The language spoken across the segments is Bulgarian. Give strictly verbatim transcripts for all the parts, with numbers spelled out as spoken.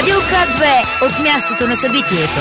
Радио К две от мястото на събитието.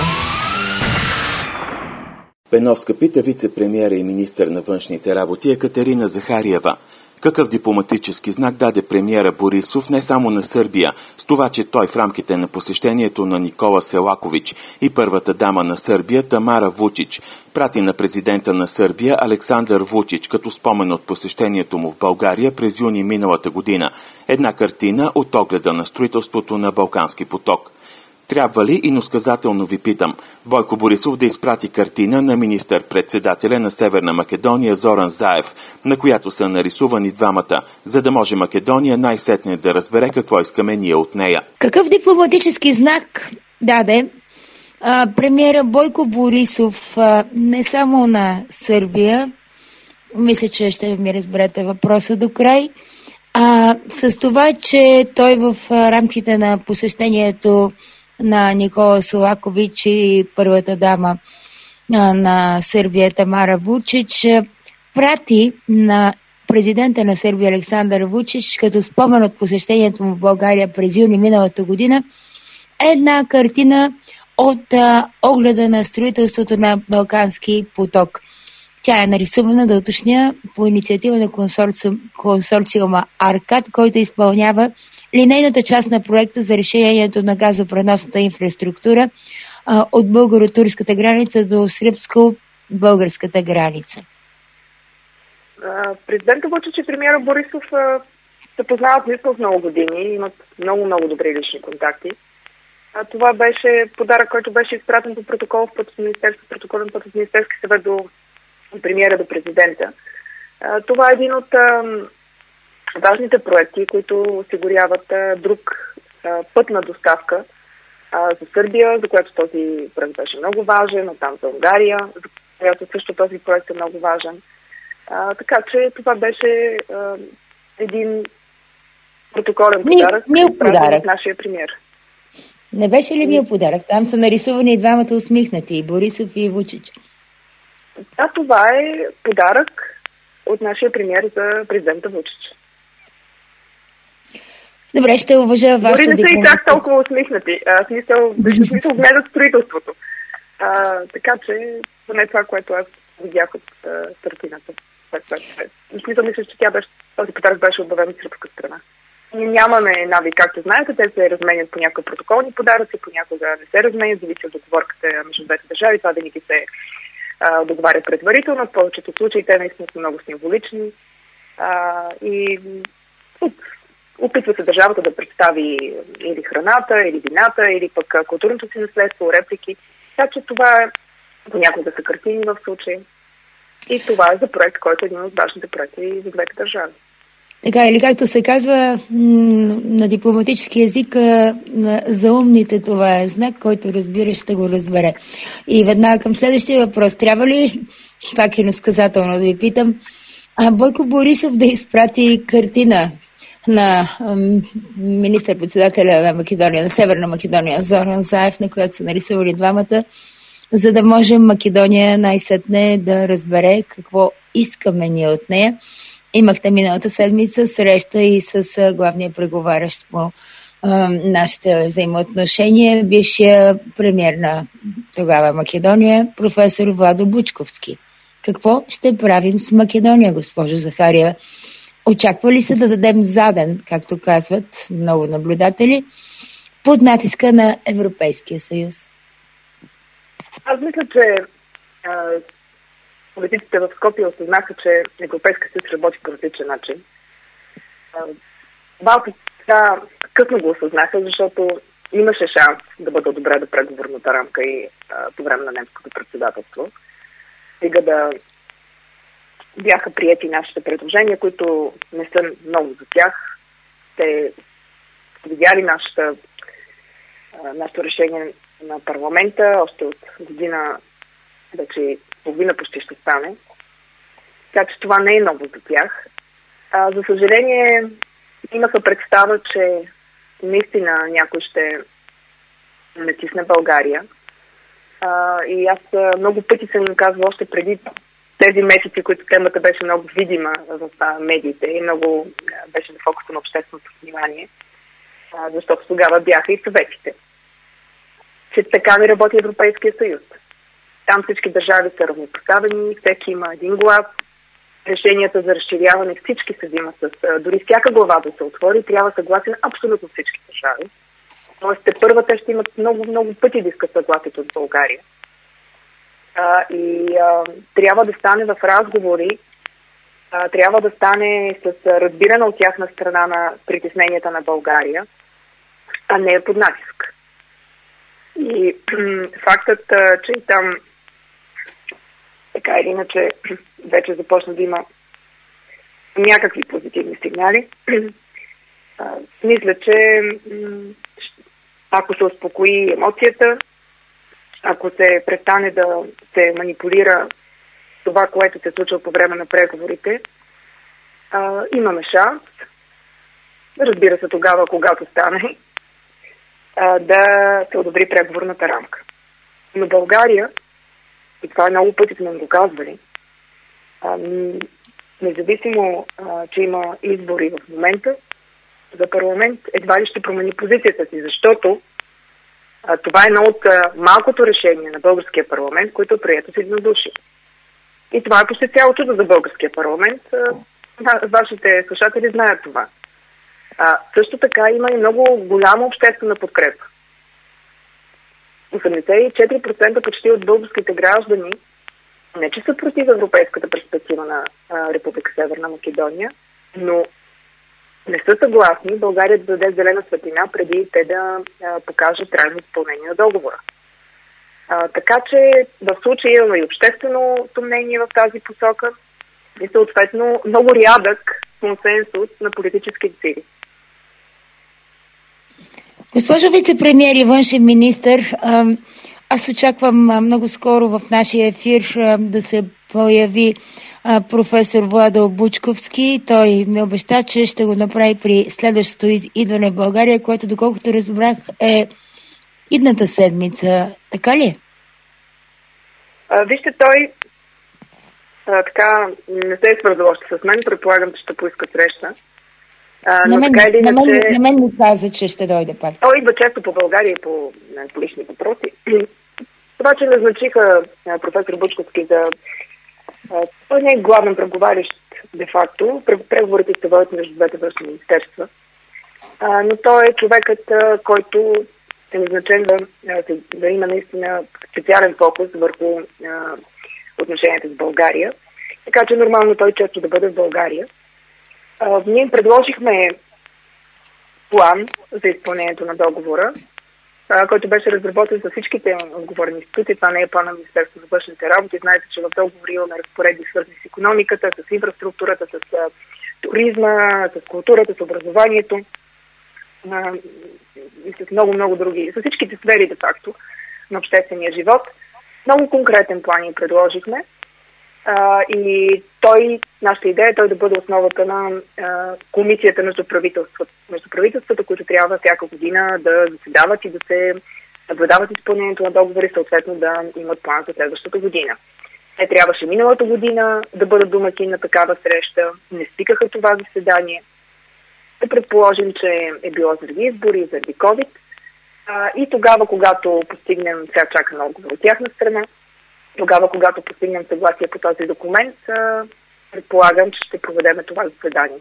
Беновска пита вице-премиера и министър на външните работи Екатерина Захариева. Какъв дипломатически знак даде премиера Борисов не само на Сърбия, с това, че той в рамките на посещението на Никола Селакович и първата дама на Сърбия Тамара Вучич прати на президента на Сърбия Александър Вучич като спомен от посещението му в България през юни миналата година. Една картина от огледа на строителството на Балкански поток. Трябва ли, иносказателно ви питам, Бойко Борисов да изпрати картина на министър-председателя на Северна Македония Зоран Заев, на която са нарисувани двамата, за да може Македония най-сетне да разбере какво искаме ние от нея? Какъв дипломатически знак даде а, премиера Бойко Борисов а, не само на Сърбия, мисля, че ще ми разберете въпроса до край, а с това, че той в рамките на посещението на Никола Селакович и първата дама на Сърбия Тамара Вучич прати на президента на Сърбия Александър Вучич като спомен от посещението му в България през юни миналата година една картина от а, огледа на строителството на Балкански поток. Тя е нарисувана, да уточня, по инициатива на консорциум, консорциума Аркад, който изпълнява линейната част на проекта за решението на газопреносната инфраструктура а, от българо-турската граница до сръбско-българската граница. Президента Вучич и премиера Борисов а, се познават наистина много години и имат много-много добри лични контакти. А, това беше подарък, който беше изпратен по протокол в Министерство, протоколен път от Министерски съвет до премиера до президента. А, това е един от а, важните проекти, които осигуряват а, друг а, път на доставка а, за Сърбия, за което този проект беше много важен, а там за Унгария, за която също този проект е много важен. А, така че това беше а, един протоколен подарък, мил подарък от нашия премиер. Не беше ли мил подарък? Там са нарисувани и двамата усмихнати, и Борисов и Вучич. Да, това е подарък от нашия премиер за президента Вучич. Добре, ще уважа вашата дипломатия. Дори не са и чак толкова усмихнати. А, смисъл, в смисъл гледат строителството. А, така че, поне това, което аз видях от картината. В смисъл, мисля, че тя беше, този подарък беше обявен от сръбска страна. Ние нямаме навик, както знаете, те се разменят по някакви протоколни подаръци, понякога не се разменят, зависи от договорката между двете държави. Това винаги се а, договаря предварително. В повечето случаи те наистина са много символични. А, и опитва се държавата да представи или храната, или вината, или пък културното си наследство, реплики. Така че това е понякога са картини в случай. И това е за проект, който е един от важните проекти за двете държави. Така, или както се казва на дипломатически език, за умните това е знак, който разбира, ще го разбере. И веднага към следващия въпрос. Трябва ли, пак е насказателно да ви питам, Бойко Борисов да изпрати картина на министър-председателя на Македония, на Северна Македония, Зоран Заев, на която са нарисували двамата, за да може Македония най-сетне да разбере какво искаме ние от нея. Имахте миналата седмица среща и с главния преговарящ по а, нашите взаимоотношения, бившия премиер на тогава Македония, професор Владо Бучковски. Какво ще правим с Македония, госпожо Захариева? Очаква ли се да дадем заден, както казват много наблюдатели, под натиска на Европейския съюз? Аз мисля, че а, политиците в Скопие осъзнаха, че Европейския съюз работи по различен начин. А, малко така късно го осъзнаха, защото имаше шанс да бъде одобрена преговорната рамка и а, по време на немското председателство. Сега да бяха приети нашите предложения, които не са много за тях. Те видяли нашата, нашето решение на парламента, още от година, вече половина почти ще стане. Така че това не е много за тях. А, за съжаление, имаха представа, че наистина някой ще натисне България. А, и аз много пъти съм им казвала още преди тези месеци, които темата беше много видима в медиите и много беше на фокуса на общественото внимание, защото тогава бяха и съветите. че така не работи Европейския съюз. Там всички държави са равнопоставени, всеки има един глас. Решенията за разширяване всички се взимат с... Дори всяка глава да се отвори, трябва съгласие на абсолютно всички държави. Тоест, те първа те ще имат много, много пъти да искат съгласието от България. А, и а, трябва да стане в разговори, а, трябва да стане с разбиране от тяхна страна на притесненията на България, а не под натиск. И фактът, че и там така или иначе вече започна да има някакви позитивни сигнали, мисля, че ако се успокои емоцията, ако се престане да се манипулира това, което се случва по време на преговорите, имаме шанс, разбира се тогава, когато стане, да се одобри преговорната рамка. Но България, и това много пъти сме го казвали, независимо, че има избори в момента, за парламент едва ли ще промени позицията си, защото това е едно от малкото решение на българския парламент, което е прието с единодушие. И това е почти цяло чудо за българския парламент. Вашите слушатели знаят това. А, също така има и много голяма обществена подкрепа. осемдесет и четири процента почти от българските граждани не че са против европейската перспектива на а, Република Северна Македония, но не са съгласни България да даде зелена светлина преди те да а, покажат трайно изпълнение на договора. А, така че в случая имаме и обществено мнение в тази посока и съответно много рядък консенсус на политически сили. Госпожо вице-премиер и външен министър, аз очаквам много скоро в нашия ефир да се появи професор Владо Бучковски. Той ми обеща, че ще го направи при следващото идване в България, което, доколкото разбрах, е идната седмица. Така ли? А, вижте, той а, така не се е свързал още с мен. Предполагам, че ще поиска среща. А, на, мен, така, на, мен, на мен ми каза, че ще дойде пак. Той идва често по България по, по лични въпроси. Това, че назначиха професор Бучковски за... Той не е главен преговарящ, де-факто. Преговорите се водят между двете външни министерства. А, но той е човекът, който е назначен да, да има наистина специален фокус върху а, отношенията с България. Така че нормално той често да бъде в България. Uh, ние предложихме план за изпълнението на договора, uh, който беше разработен за всичките отговорни институции. Това не е план на Министерството на външните работи. Знаете, че в договора имаме разпоредби свързани с икономиката, с инфраструктурата, с uh, туризма, с културата, с образованието uh, и с много-много други, с всичките сфери, де факто, на обществения живот. Много конкретен план ни предложихме. Uh, и той, нашата идея е той да бъде основата на uh, комисията между правителствата, между правителствата, които трябва всяка година да заседават и да се наблюдават изпълнението на договори, съответно да имат план за следващата година. Те трябваше миналата година да бъдат домакин на такава среща, не стигаха това заседание. Да предположим, че е било заради избори, заради COVID. Uh, и тогава, когато постигнем, сега чакаме отговор от тяхна страна, тогава, когато постигнем съгласие по този документ, предполагам, че ще проведем това заседание.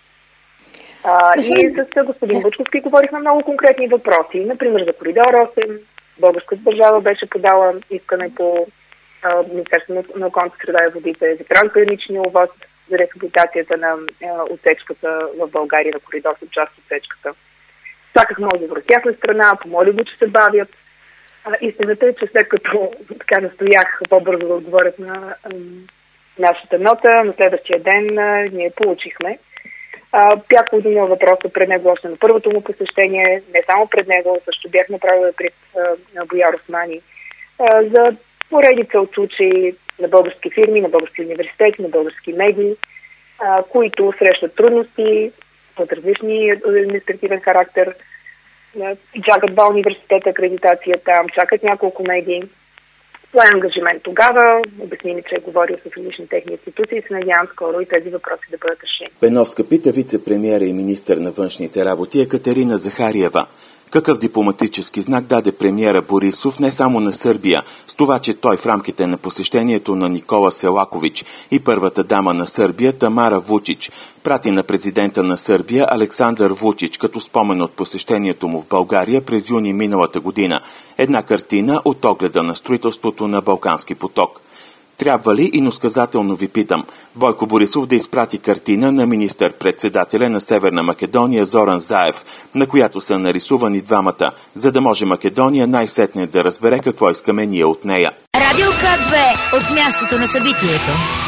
А, и с господин Бучковски говорихме много конкретни въпроси. Например, за коридор осем. Българската държава беше подала искане по Министерството на околната среда и водите за трансграничния овоз, за рехабилитацията на а, отсечката в България на коридор с част от отсечката. Чакахме отговор от тяхна страна, помоли го, че се бавят. Истината е, че след като така настоях по-бързо да отговорят на а, нашата нота, на следващия ден а, ние получихме. Бях подигнал въпроса пред него още на първото му посещение, не само пред него, също бях направила пред а, Бояр Османи, а, за поредица от случаи на български фирми, на български университети, на български медии, а, които срещат трудности от различни административен характер, чакат два университета акредитация там, чакат няколко медии. Това е ангажимент тогава. Обясни ми, че е говорил с различни техни институции и се надявам скоро и тези въпроси да бъдат решени. Беновска пита вице-премиера и министър на външните работи Екатерина Захариева. Какъв дипломатически знак даде премиера Борисов не само на Сърбия, с това, че той в рамките на посещението на Никола Селакович и първата дама на Сърбия Тамара Вучич прати на президента на Сърбия Александър Вучич като спомен от посещението му в България през юни миналата година една картина от огледа на строителството на Балкански поток. Трябва ли, иносказателно ви питам, Бойко Борисов да изпрати картина на министър-председателя на Северна Македония Зоран Заев, на която са нарисувани двамата, за да може Македония най-сетне да разбере какво искаме ние от нея? Радио К две от мястото на събитието.